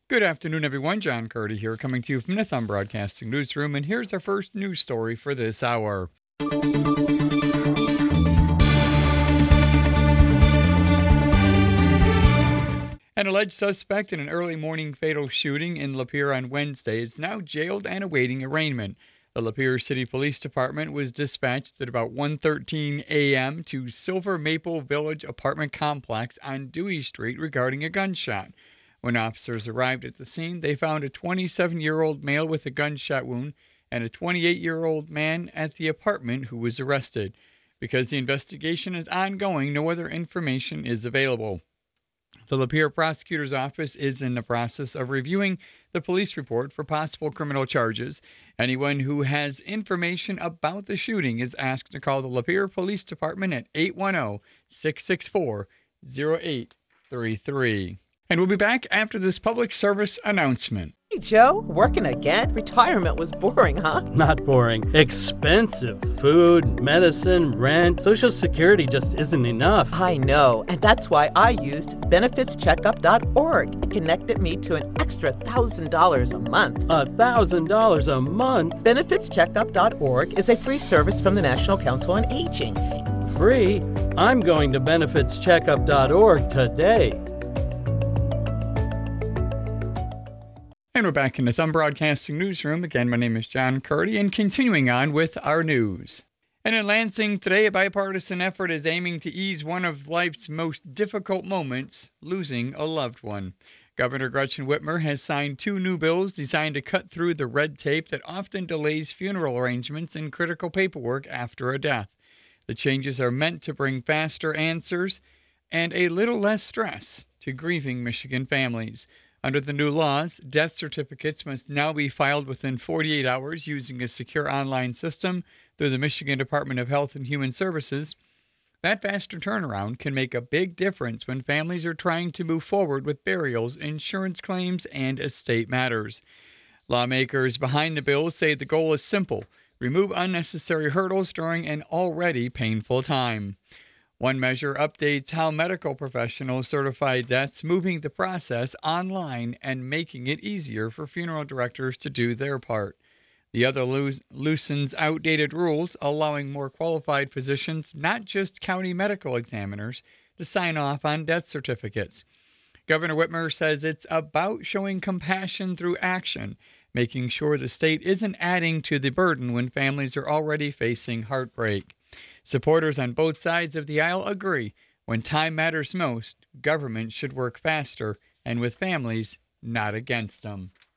Good afternoon, everyone. John Curdy here, coming to you from the Thumb Broadcasting Newsroom, and here's our first news story for this hour. An alleged suspect in an early morning fatal shooting in Lapeer on Wednesday is now jailed and awaiting arraignment. The Lapeer City Police Department was dispatched at about 1:13 a.m. to Silver Maple Village apartment complex on Dewey Street regarding a gunshot. When officers arrived at the scene, they found a 27-year-old male with a gunshot wound and a 28-year-old man at the apartment who was arrested. Because the investigation is ongoing, no other information is available. The Lapeer Prosecutor's Office is in the process of reviewing the police report for possible criminal charges. Anyone who has information about the shooting is asked to call the Lapeer Police Department at 810-664-0833. And we'll be back after this public service announcement. Hey, Joe, working again? Retirement was boring, huh? Not boring. Expensive. Food, medicine, rent. Social Security just isn't enough. I know, and that's why I used benefitscheckup.org. It connected me to an extra $1,000 a month. $1,000 a month? Benefitscheckup.org is a free service from the National Council on Aging. Free? I'm going to benefitscheckup.org today. And we're back in the Thumb Broadcasting Newsroom. Again, my name is John Curdy, and continuing on with our news. And in Lansing today, a bipartisan effort is aiming to ease one of life's most difficult moments, losing a loved one. Governor Gretchen Whitmer has signed 2 new bills designed to cut through the red tape that often delays funeral arrangements and critical paperwork after a death. The changes are meant to bring faster answers and a little less stress to grieving Michigan families. Under the new laws, death certificates must now be filed within 48 hours using a secure online system through the Michigan Department of Health and Human Services. That faster turnaround can make a big difference when families are trying to move forward with burials, insurance claims, and estate matters. Lawmakers behind the bill say the goal is simple: remove unnecessary hurdles during an already painful time. One measure updates how medical professionals certify deaths, moving the process online and making it easier for funeral directors to do their part. The other loosens outdated rules, allowing more qualified physicians, not just county medical examiners, to sign off on death certificates. Governor Whitmer says it's about showing compassion through action, making sure the state isn't adding to the burden when families are already facing heartbreak. Supporters on both sides of the aisle agree when time matters most, government should work faster and with families, not against them.